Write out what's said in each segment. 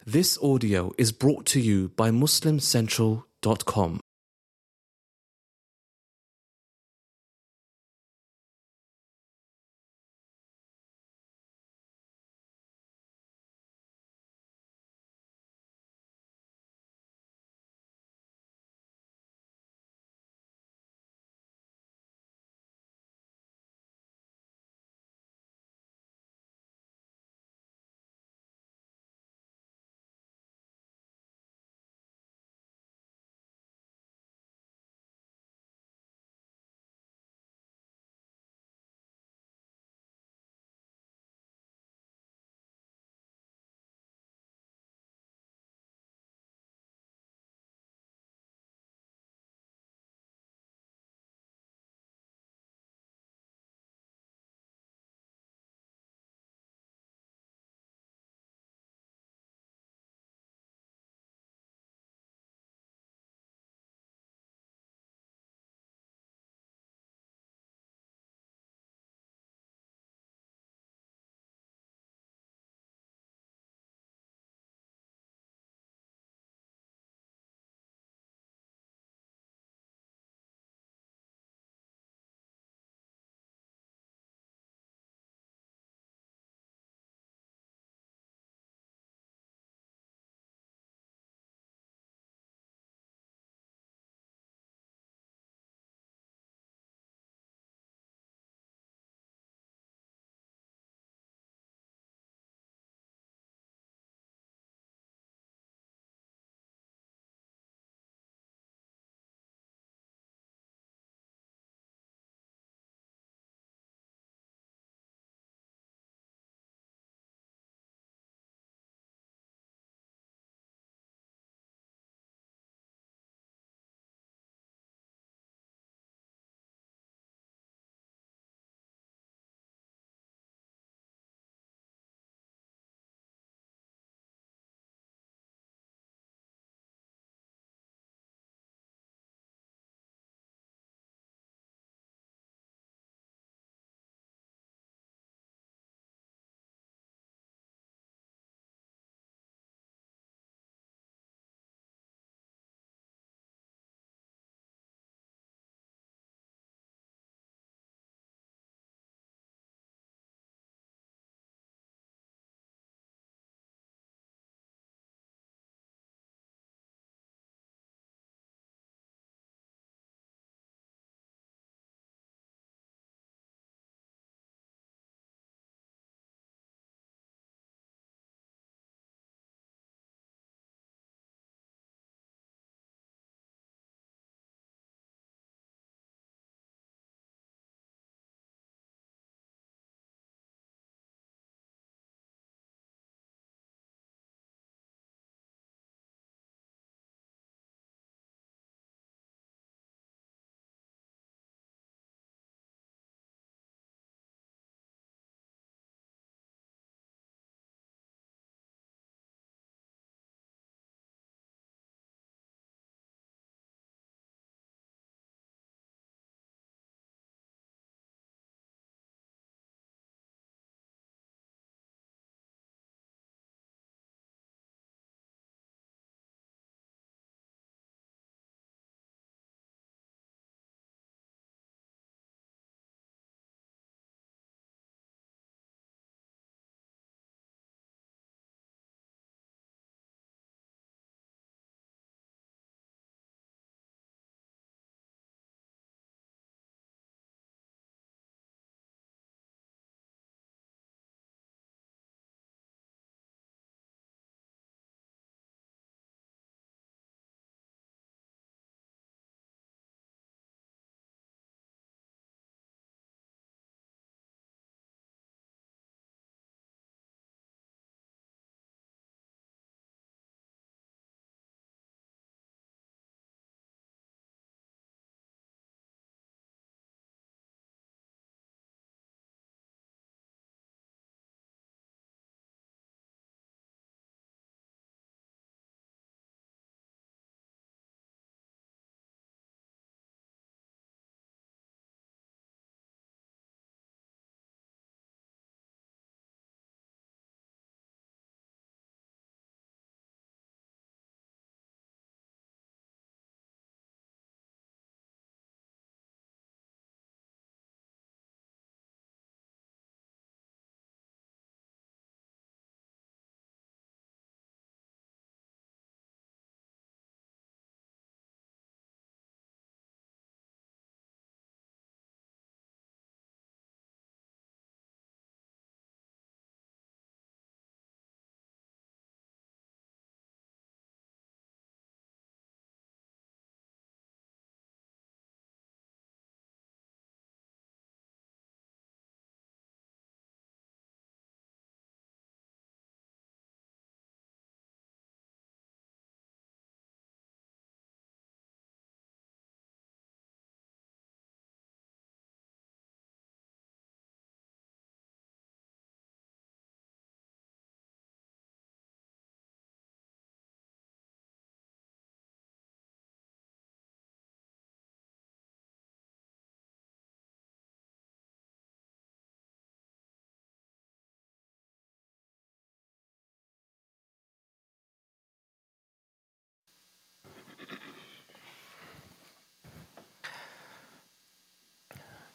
This audio is brought to you by MuslimCentral.com.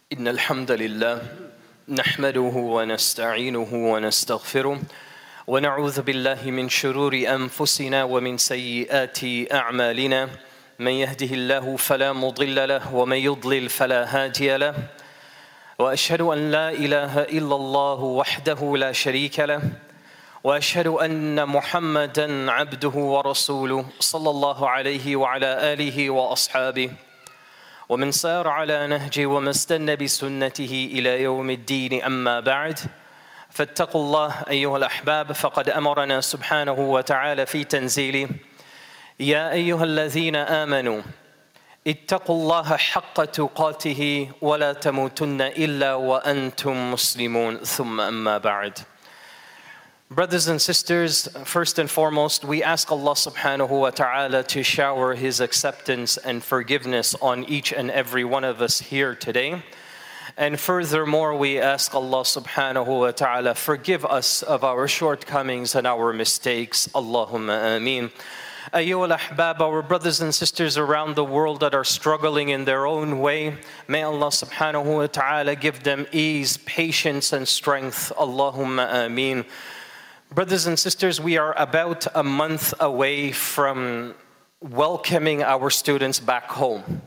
إن الحمد لله نحمده ونستعينه ونستغفره ونعوذ بالله من شرور أنفسنا ومن سيئات أعمالنا من يهده الله فلا مضل له ومن يضلل فلا هادي له وأشهد أن لا إله إلا الله وحده لا شريك له وأشهد أن محمدًا عبده ورسوله صلى الله عليه وعلى آله وأصحابه ومن سار على نهجه وما استنى بسنته إلى يوم الدين أما بعد فاتقوا الله أيها الأحباب فقد أمرنا سبحانه وتعالى في تنزيله يا أيها الذين آمنوا اتقوا الله حق تقاته ولا تموتن إلا وأنتم مسلمون ثم أما بعد. Brothers and sisters, first and foremost, we ask Allah subhanahu wa ta'ala to shower His acceptance and forgiveness on each and every one of us here today. And furthermore, we ask Allah subhanahu wa ta'ala forgive us of our shortcomings and our mistakes. Allahumma ameen. Ayyuhal ahbab, our brothers and sisters around the world that are struggling in their own way, may Allah subhanahu wa ta'ala give them ease, patience and strength. Allahumma ameen. Brothers and sisters, we are about a month away from welcoming our students back home.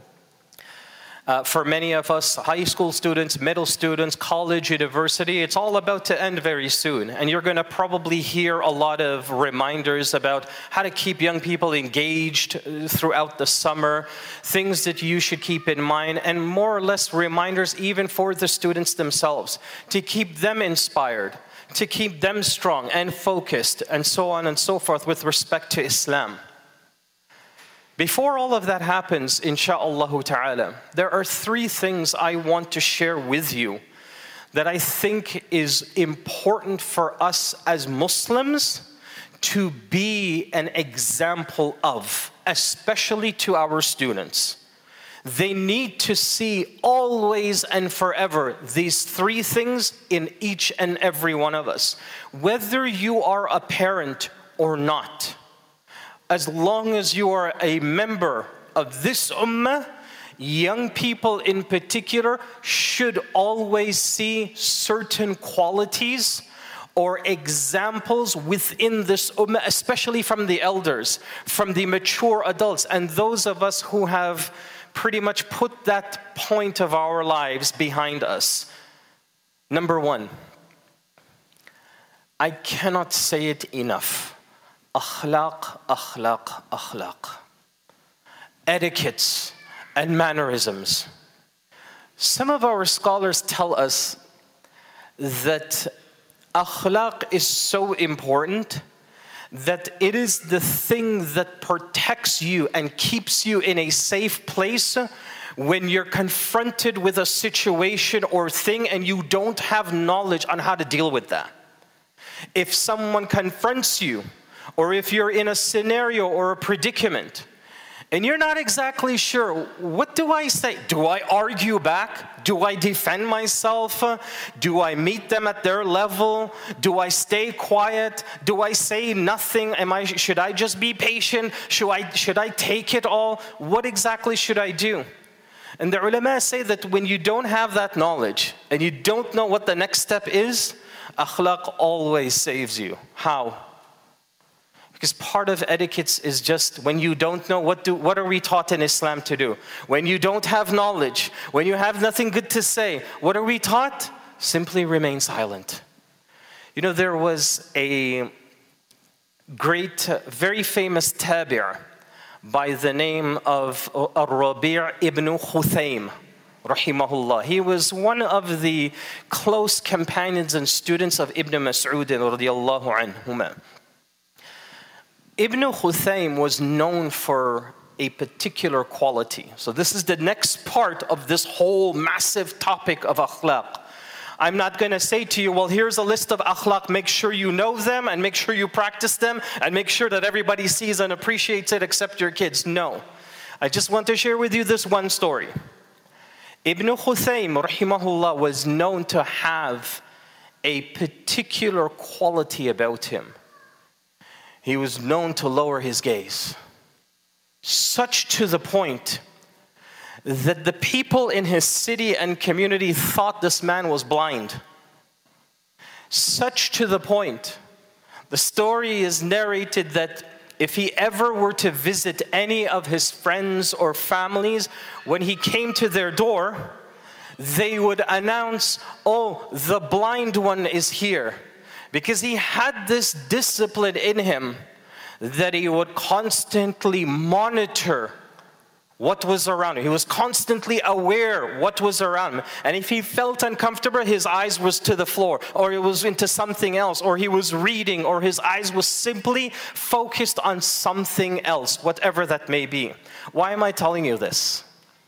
For many of us, high school students, middle students, college, university, it's all about to end very soon. And you're going to probably hear a lot of reminders about how to keep young people engaged throughout the summer, things that you should keep in mind, and more or less reminders even for the students themselves, to keep them inspired, to keep them strong and focused, and so on and so forth with respect to Islam. Before all of that happens, insha'Allah ta'ala, there are three things I want to share with you that I think is important for us as Muslims to be an example of, especially to our students. They need to see always and forever these three things in each and every one of us. Whether you are a parent or not, as long as you are a member of this ummah, young people in particular should always see certain qualities or examples within this ummah, especially from the elders, from the mature adults, and those of us who have pretty much put that point of our lives behind us. Number one, I cannot say it enough. Akhlaq, akhlaq, akhlaq. Etiquettes and mannerisms. Some of our scholars tell us that akhlaq is so important that it is the thing that protects you and keeps you in a safe place when you're confronted with a situation or thing and you don't have knowledge on how to deal with that. If someone confronts you, or if you're in a scenario or a predicament, and you're not exactly sure, what do I say? Do I argue back? Do I defend myself? Do I meet them at their level? Do I stay quiet? Do I say nothing? Should I just be patient? Should I take it all? What exactly should I do? And the ulama say that when you don't have that knowledge, and you don't know what the next step is, akhlaq always saves you. How? Because part of etiquette is just when you don't know what are we taught in Islam to do? When you don't have knowledge, when you have nothing good to say, what are we taught? Simply remain silent. You know, there was a great, very famous tabi' by the name of Ar-Rabi' ibn Khuthaym, rahimahullah. He was one of the close companions and students of Ibn Mas'ud radiyallahu anhuma. Ibn Khuthaym was known for a particular quality. So this is the next part of this whole massive topic of akhlaq. I'm not going to say to you, well, here's a list of akhlaq, make sure you know them and make sure you practice them and make sure that everybody sees and appreciates it except your kids. No. I just want to share with you this one story. Ibn Khuthaym, rahimahullah, was known to have a particular quality about him. He was known to lower his gaze, such to the point that the people in his city and community thought this man was blind. Such to the point, the story is narrated that if he ever were to visit any of his friends or families, when he came to their door, they would announce, "Oh, the blind one is here." Because he had this discipline in him that he would constantly monitor what was around him. He was constantly aware what was around him. And if he felt uncomfortable, his eyes was to the floor, or he was into something else, or he was reading, or his eyes was simply focused on something else, whatever that may be. Why am I telling you this?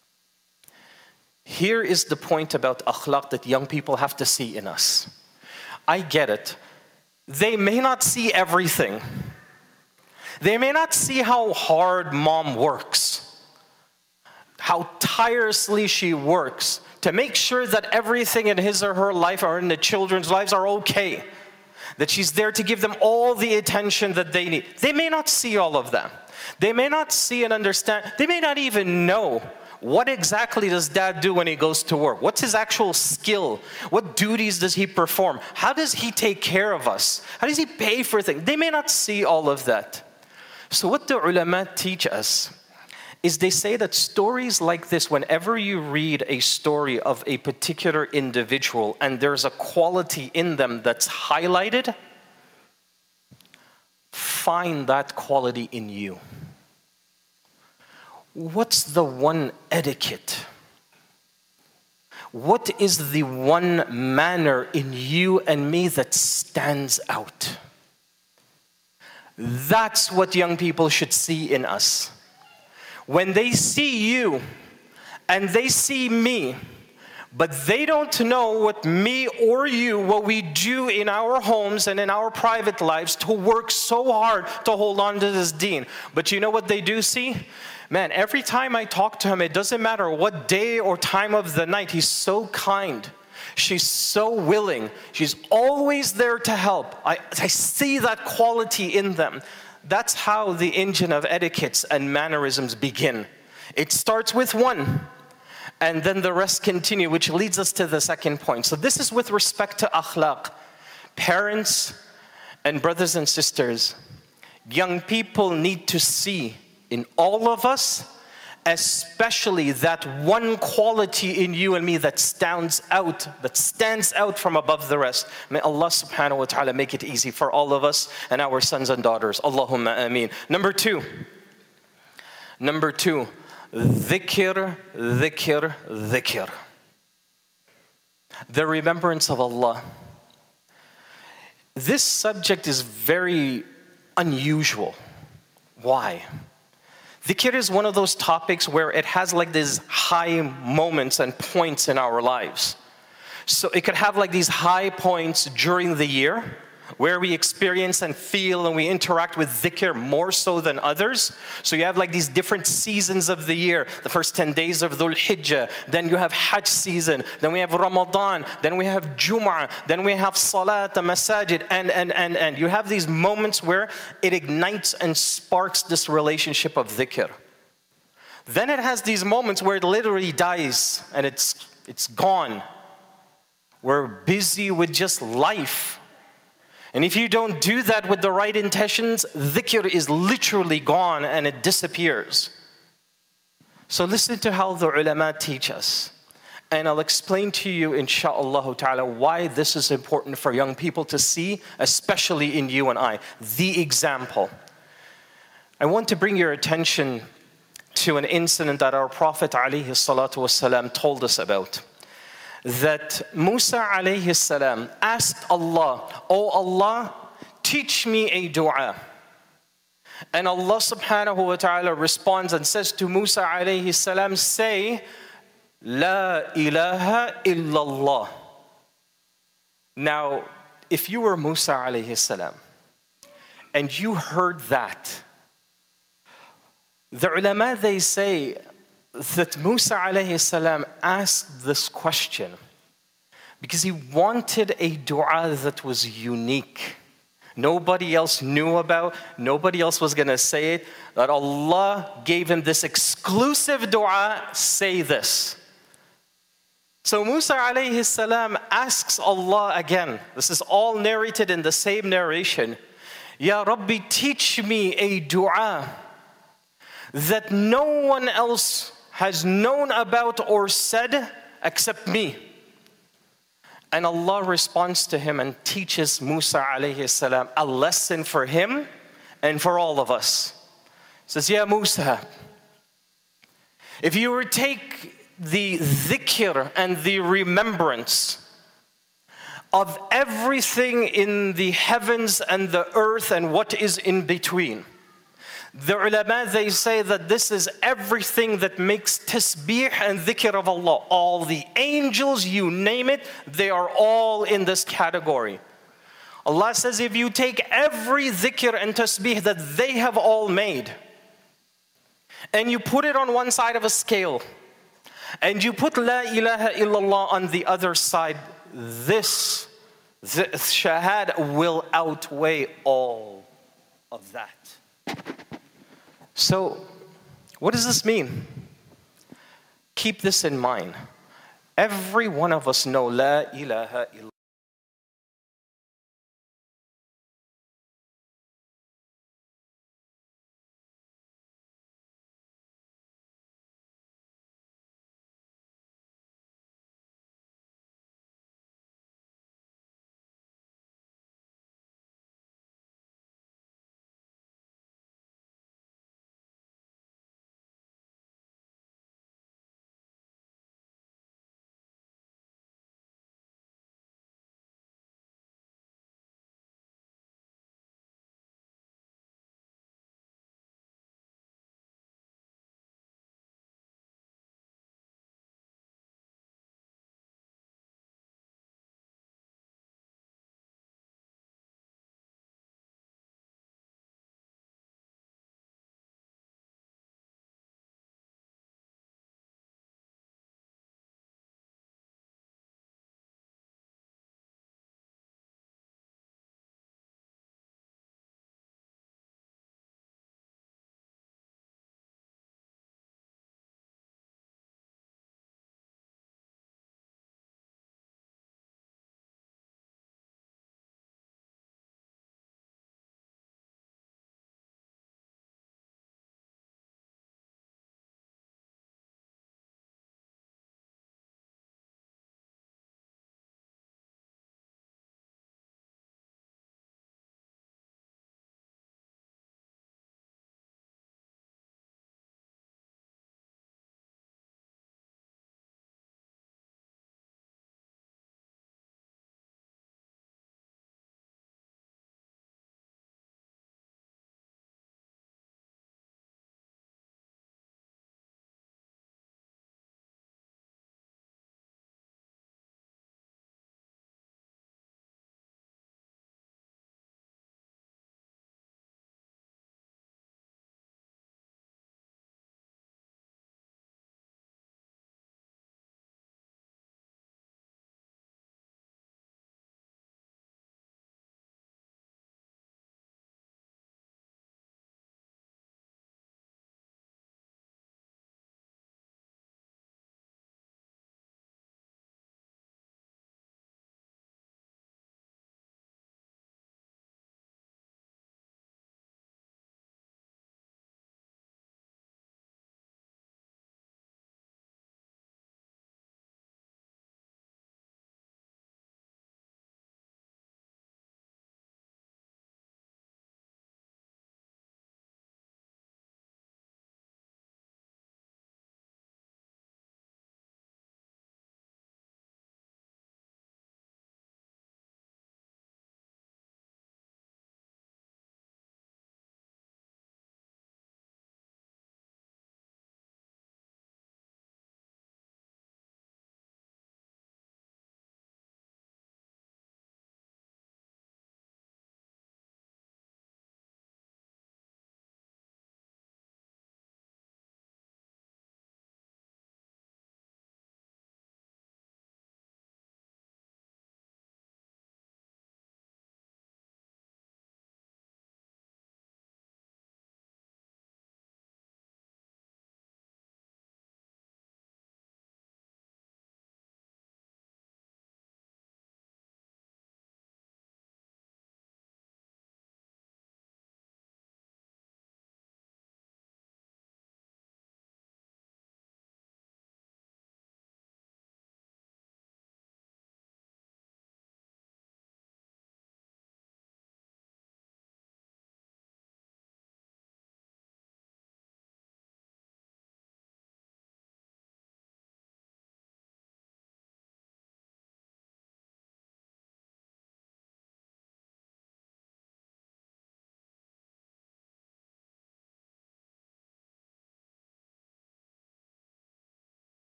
Here is the point about akhlaq that young people have to see in us. I get it. They may not see everything. They may not see how hard mom works, how tirelessly she works to make sure that everything in his or her life or in the children's lives are okay, that she's there to give them all the attention that they need. They may not see all of that. They may not see and understand. They may not even know what exactly does dad do when he goes to work. What's his actual skill? What duties does he perform? How does he take care of us? How does he pay for things? They may not see all of that. So what the ulama teach us is they say that stories like this, whenever you read a story of a particular individual and there's a quality in them that's highlighted, find that quality in you. What's the one etiquette? What is the one manner in you and me that stands out? That's what young people should see in us. When they see you and they see me, but they don't know what me or you, what we do in our homes and in our private lives to work so hard to hold on to this deen. But you know what they do see? Man, every time I talk to him, it doesn't matter what day or time of the night, he's so kind. She's so willing. She's always there to help. I see that quality in them. That's how the engine of etiquettes and mannerisms begin. It starts with one, and then the rest continue, which leads us to the second point. So this is with respect to akhlaq. Parents and brothers and sisters, young people need to see in all of us, especially that one quality in you and me that stands out from above the rest. May Allah subhanahu wa ta'ala make it easy for all of us and our sons and daughters. Allahumma ameen. Number two, dhikr, dhikr, dhikr. The remembrance of Allah. This subject is very unusual. Why? Dhikr is one of those topics where it has like these high moments and points in our lives. So it could have like these high points during the year where we experience and feel and we interact with dhikr more so than others. So you have like these different seasons of the year. The first 10 days of Dhul Hijjah, then you have Hajj season, then we have Ramadan, then we have Jum'ah, then we have Salat, the Masajid, and you have these moments where it ignites and sparks this relationship of dhikr. Then it has these moments where it literally dies and it's gone. We're busy with just life. And if you don't do that with the right intentions, dhikr is literally gone and it disappears. So listen to how the ulama teach us. And I'll explain to you, insha'Allah ta'ala, why this is important for young people to see, especially in you and I. The example. I want to bring your attention to an incident that our Prophet alayhi salatu wasalam told us about. That Musa alayhi salam asked Allah, "Oh Allah, teach me a dua." And Allah subhanahu wa ta'ala responds and says to Musa alayhi salam, say, "La ilaha illallah." Now, if you were Musa alayhi salam and you heard that, the ulama, they say that Musa alayhi salam asked this question because he wanted a dua that was unique, nobody else knew about, nobody else was going to say it, that Allah gave him this exclusive dua, say this. So Musa alayhi salam asks Allah again, this is all narrated in the same narration, Ya Rabbi, teach me a dua that no one else has known about or said except me. And Allah responds to him and teaches Musa alayhi salam a lesson for him and for all of us. He says, Ya Musa, if you were to take the dhikr and the remembrance of everything in the heavens and the earth and what is in between, the ulama, they say that this is everything that makes tasbih and dhikr of Allah. All the angels, you name it, they are all in this category. Allah says if you take every dhikr and tasbih that they have all made, and you put it on one side of a scale, and you put La ilaha illallah on the other side, this shahada will outweigh all of that. So, what does this mean? Keep this in mind. Every one of us know La ilaha illallah.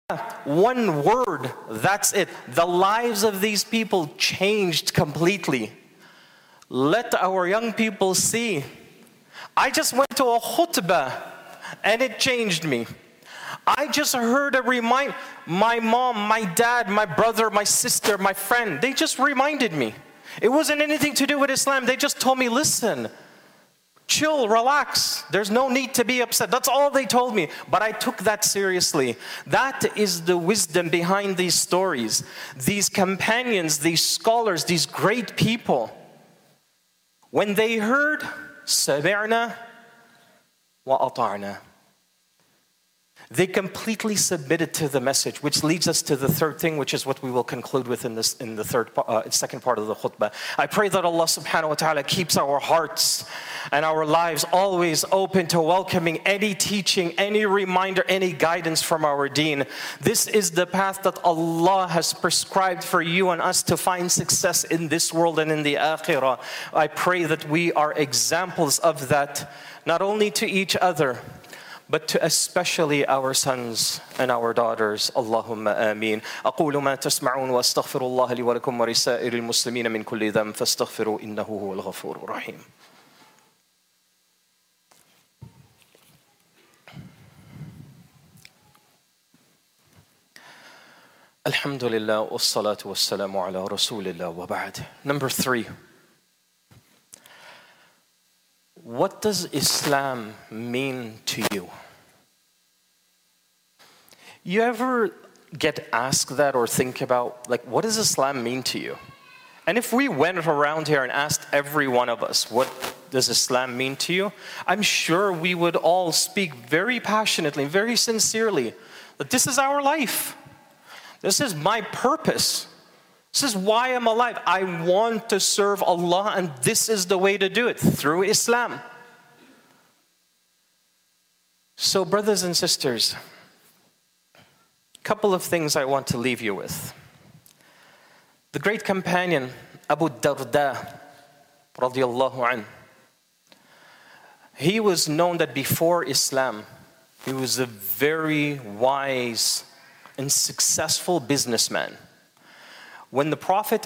one word, that's it. The lives of these people changed completely. Let our young people see. I just went to a khutbah and it changed me. I just heard my mom, my dad, my brother, my sister, my friend, they just reminded me. It wasn't anything to do with Islam. They just told me, listen, chill, relax. There's no need to be upset. That's all they told me. But I took that seriously. That is the wisdom behind these stories. These companions, these scholars, these great people. When they heard, سَمِعْنَا وَأَطَعْنَا, they completely submitted to the message, which leads us to the third thing, which is what we will conclude with in the second part of the khutbah. I pray that Allah subhanahu wa ta'ala keeps our hearts and our lives always open to welcoming any teaching, any reminder, any guidance from our deen. This is the path that Allah has prescribed for you and us to find success in this world and in the akhirah. I pray that we are examples of that, not only to each other, but to especially our sons and our daughters. Allahumma ameen. أقول ما تسمعون وأستغفر الله لي ولكم ولسائر المسلمين من كل ذنب فاستغفروا إنه هو الغفور الرحيم. Alhamdulillah wassalatu wassalamu ala rasulillah wa ba'd. Number 3. What does Islam mean to you? You ever get asked that or think about, like, what does Islam mean to you? And if we went around here and asked every one of us, what does Islam mean to you? I'm sure we would all speak very passionately, very sincerely, that this is our life. This is my purpose. This is why I'm alive. I want to serve Allah, and this is the way to do it, through Islam. So, brothers and sisters, a couple of things I want to leave you with. The great companion, Abu Darda, radiyallahu anh, he was known that before Islam, he was a very wise and successful businessman. When the Prophet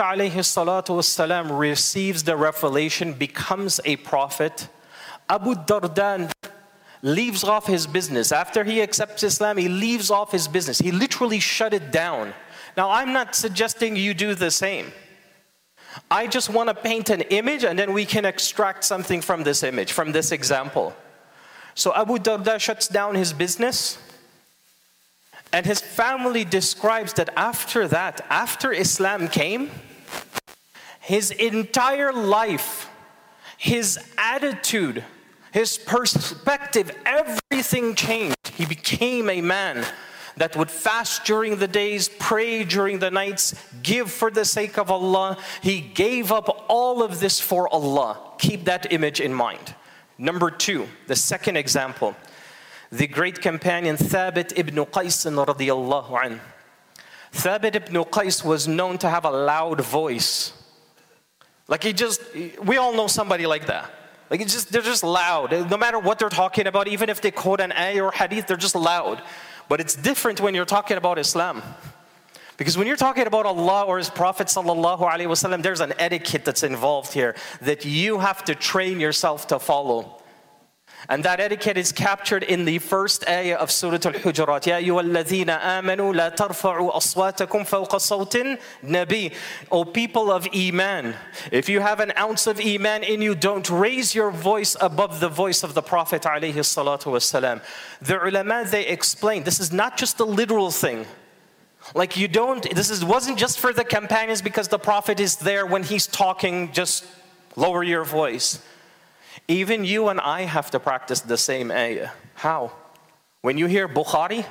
ﷺ receives the revelation, becomes a prophet, Abu Darda leaves off his business. After he accepts Islam, he leaves off his business. He literally shut it down. Now, I'm not suggesting you do the same. I just want to paint an image, and then we can extract something from this image, from this example. So Abu Darda shuts down his business, and his family describes that after that, after Islam came, his entire life, his attitude, his perspective, everything changed. He became a man that would fast during the days, pray during the nights, give for the sake of Allah. He gave up all of this for Allah. Keep that image in mind. Number 2, the second example. The great companion Thabit ibn Qais radiyallahu anh. Thabit ibn Qais was known to have a loud voice. Like we all know somebody like that. Like they're just loud. No matter what they're talking about, even if they quote an ayah or hadith, they're just loud. But it's different when you're talking about Islam. Because when you're talking about Allah or His Prophet sallallahu alaihi wasallam, there's an etiquette that's involved here that you have to train yourself to follow. And that etiquette is captured in the first ayah of Surah Al-Hujurat. يَا أَيُّهَا الَّذِينَ آمَنُوا لَا تَرْفَعُوا أَصْوَاتَكُمْ فَوْقَ صَوْتِ النَّبِيِّ. O people of Iman, if you have an ounce of Iman in you, don't raise your voice above the voice of the Prophet alayhi salatu wasalam. The ulama, they explain, this is not just a literal thing. Like wasn't just for the companions because the Prophet is there when he's talking, just lower your voice. Even you and I have to practice the same ayah. How? When you hear Bukhari,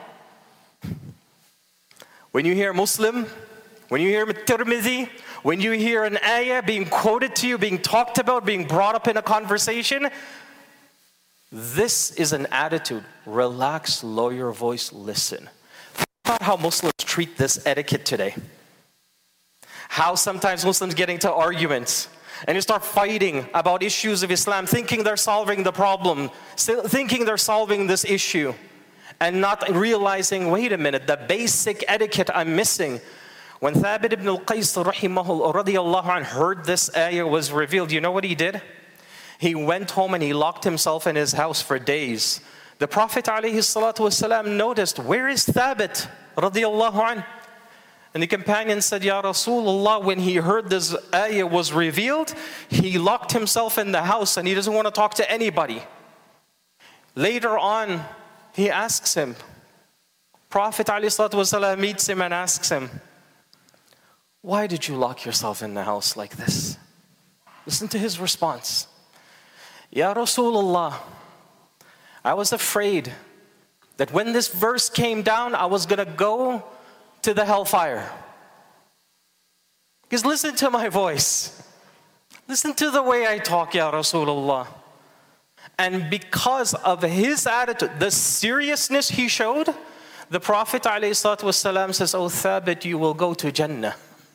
when you hear Muslim, when you hear Tirmidhi, when you hear an ayah being quoted to you, being talked about, being brought up in a conversation, this is an attitude. Relax, lower your voice, listen. Think about how Muslims treat this etiquette today. How sometimes Muslims get into arguments and you start fighting about issues of Islam, thinking they're solving the problem, thinking they're solving this issue. and not realizing, wait a minute, the basic etiquette I'm missing. When Thabit ibn al-Qais radiyallahu anh heard this ayah was revealed, you know what he did? He went home and he locked himself in his house for days. The Prophet ﷺ noticed, where is Thabit radiyallahu anh? And the companion said, Ya Rasulullah, when he heard this ayah was revealed, he locked himself in the house and he doesn't want to talk to anybody. Later on, he asks him, Prophet ﷺ meets him and asks him, why did you lock yourself in the house like this? Listen to his response. Ya Rasulullah, I was afraid that when this verse came down, I was going to go to the hellfire. Because listen to my voice. Listen to the way I talk, Ya Rasulullah. And because of his attitude, the seriousness he showed, the Prophet ﷺ says, oh Thabit, you will go to Jannah.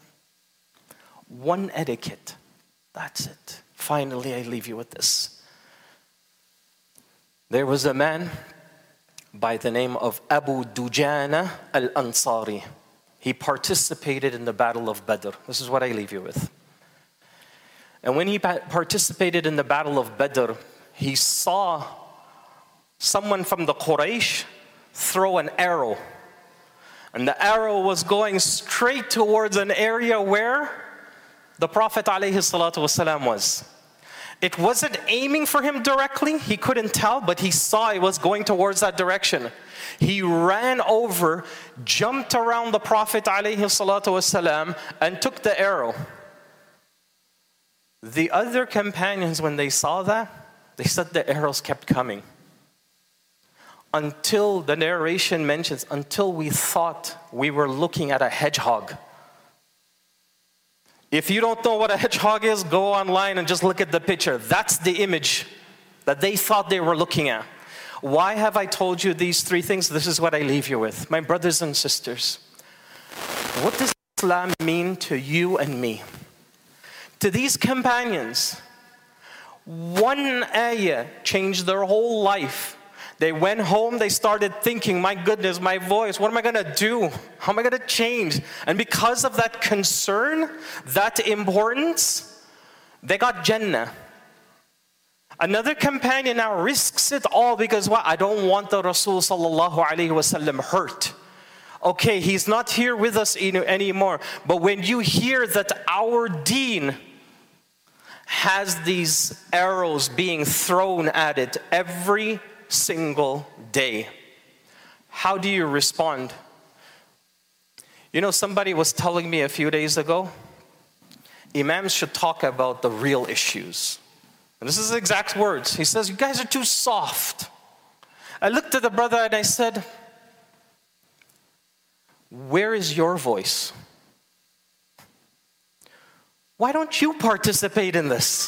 One etiquette. That's it. Finally, I leave you with this. There was a man by the name of Abu Dujana al-Ansari. He participated in the Battle of Badr. This is what I leave you with. And when he participated in the Battle of Badr, he saw someone from the Quraysh throw an arrow. And the arrow was going straight towards an area where the Prophet ﷺ was. It wasn't aiming for him directly, he couldn't tell, but he saw it was going towards that direction. He ran over, jumped around the Prophet ﷺ, and took the arrow. The other companions, when they saw that, they said the arrows kept coming. Until the narration mentions, until we thought we were looking at a hedgehog. If you don't know what a hedgehog is, go online and just look at the picture. That's the image that they thought they were looking at. Why have I told you these three things? This is what I leave you with. My brothers and sisters, what does Islam mean to you and me? To these companions, one ayah changed their whole life. They went home, they started thinking, my goodness, my voice, what am I going to do? How am I going to change? And because of that concern, that importance, they got Jannah. Another companion now risks it all because what? I don't want the Rasul sallallahu alaihi wasallam hurt. Okay, he's not here with us anymore. But when you hear that our deen has these arrows being thrown at it every single day, how do you respond? You know, somebody was telling me a few days ago, Imams should talk about the real issues. And this is the exact words. He says, you guys are too soft. I looked at the brother and I said, where is your voice? Why don't you participate in this?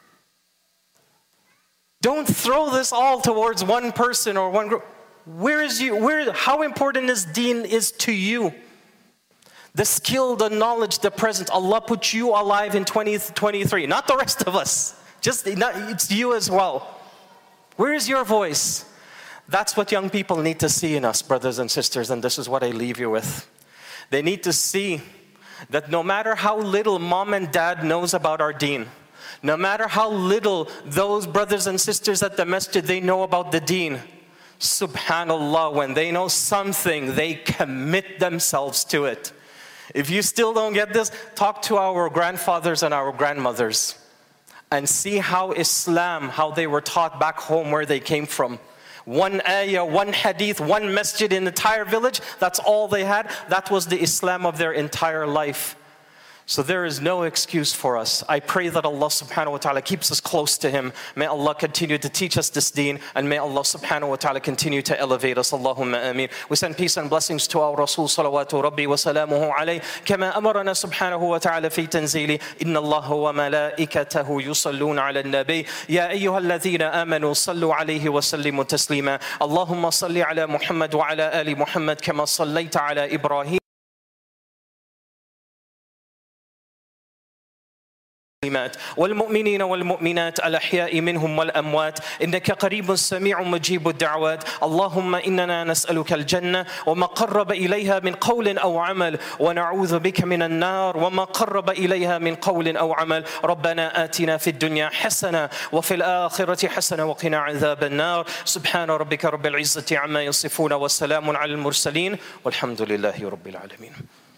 Don't throw this all towards one person or one group. How important is deen is to you? The skill, the knowledge, the presence. Allah put you alive in 2023, not the rest of us. It's you as well. Where is your voice? That's what young people need to see in us, brothers and sisters, and this is what I leave you with. They need to see that no matter how little mom and dad knows about our deen, no matter how little those brothers and sisters at the masjid, they know about the deen, subhanallah, when they know something, they commit themselves to it. If you still don't get this, talk to our grandfathers and our grandmothers and see how Islam, how they were taught back home where they came from. One ayah, one hadith, one masjid in the entire village, that's all they had. That was the Islam of their entire life. So there is no excuse for us. I pray that Allah subhanahu wa ta'ala keeps us close to Him. May Allah continue to teach us this deen, and may Allah subhanahu wa ta'ala continue to elevate us. Allahumma ameen. We send peace and blessings to our Rasul salawatu rabbi wa salamuhu alayhi. Kama amarana subhanahu wa ta'ala fi tanzili. Inna Allah wa malaikatahu yusalluna ala nabi. Ya ayyuha alladhina amanu sallu alayhi wa sallimu taslima. Allahumma salli ala Muhammad wa ala ali Muhammad kama sallayta ala Ibrahim. والمؤمنين والمؤمنات الأحياء منهم والأموات إنك قريب سميع مجيب الدعوات. اللهم إننا نسألك الجنة وما قرب إليها من قول أو عمل، ونعوذ بك من النار وما قرب إليها من قول أو عمل. ربنا آتنا في الدنيا حسنة وفي الآخرة حسنة وقنا عذاب النار. سبحان ربك رب العزة عما يصفون وسلام على المرسلين والحمد لله رب العالمين.